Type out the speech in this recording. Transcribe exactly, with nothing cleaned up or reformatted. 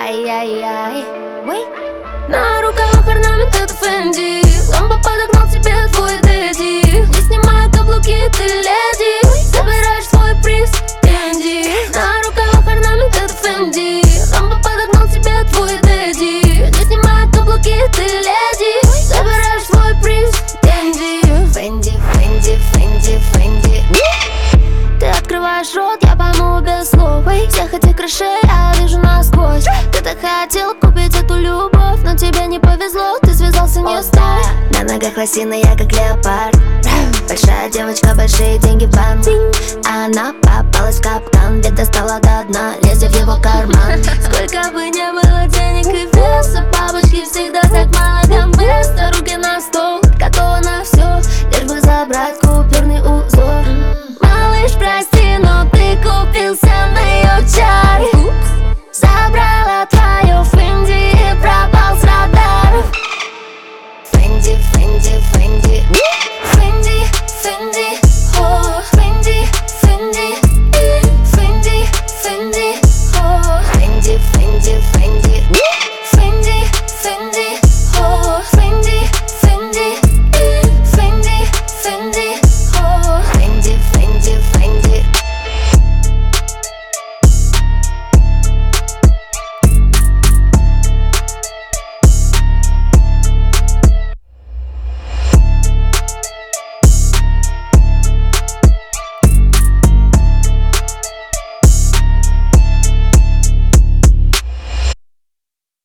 Ай-яй-яй. На руках орнамент это Фенди. Ламбо подогнал тебе твой дэдди. Не снимай каблуки, ты леди. Забираешь свой приз, Энди. На руках орнамент это Фенди. Ламбо подогнал тебе твой дэдди. Не снимай каблуки, ты леди. Забираешь свой приз, Энди. Фенди, Фенди, Фенди, Фенди. Ты открываешь рот, я пойму без слов. Всех этих крышей я вижу насквозь. Ты так хотел купить эту любовь, но тебе не повезло, ты связался не с той. На ногах лосины, я как леопард. Большая девочка, большие деньги в банк. Она попалась в капкан, ведь достала до дна, лезя в его карман. Сколько бы не было денег и веса, бабочки всегда так мало места. Руки на стол, готова на все, лишь бы забрать купюрный узор. Малыш, прости, но ты купился на ее час.